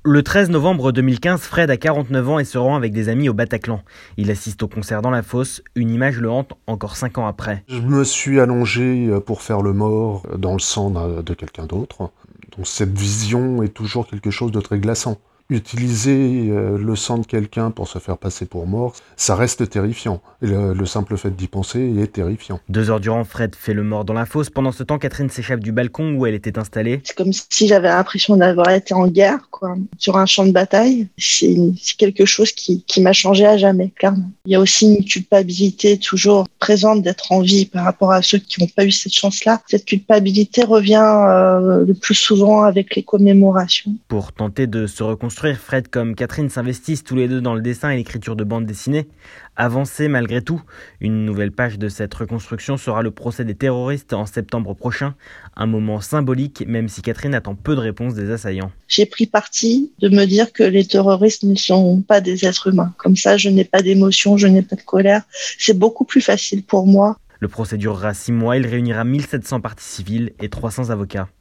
Le 13 novembre 2015, Fred a 49 ans et se rend avec des amis au Bataclan. Il assiste au concert dans la fosse, une image le hante encore 5 ans après. Je me suis allongé pour faire le mort dans le sang de quelqu'un d'autre. Donc cette vision est toujours quelque chose de très glaçant. Utiliser le sang de quelqu'un pour se faire passer pour mort, ça reste terrifiant. Et le simple fait d'y penser est terrifiant. 2 heures durant, Fred fait le mort dans la fosse. Pendant ce temps, Catherine s'échappe du balcon où elle était installée. C'est comme si j'avais l'impression d'avoir été en guerre, sur un champ de bataille. C'est quelque chose qui m'a changé à jamais, clairement. Il y a aussi une culpabilité toujours présente d'être en vie par rapport à ceux qui n'ont pas eu cette chance-là. Cette culpabilité revient le plus souvent avec les commémorations. Pour tenter de se reconstruire, Fred comme Catherine s'investissent tous les deux dans le dessin et l'écriture de bandes dessinées. Avancé malgré tout, une nouvelle page de cette reconstruction sera le procès des terroristes en septembre prochain. Un moment symbolique, même si Catherine attend peu de réponses des assaillants. J'ai pris parti de me dire que les terroristes ne sont pas des êtres humains. Comme ça, je n'ai pas d'émotion, je n'ai pas de colère. C'est beaucoup plus facile pour moi. Le procès durera 6 mois, il réunira 1700 parties civiles et 300 avocats.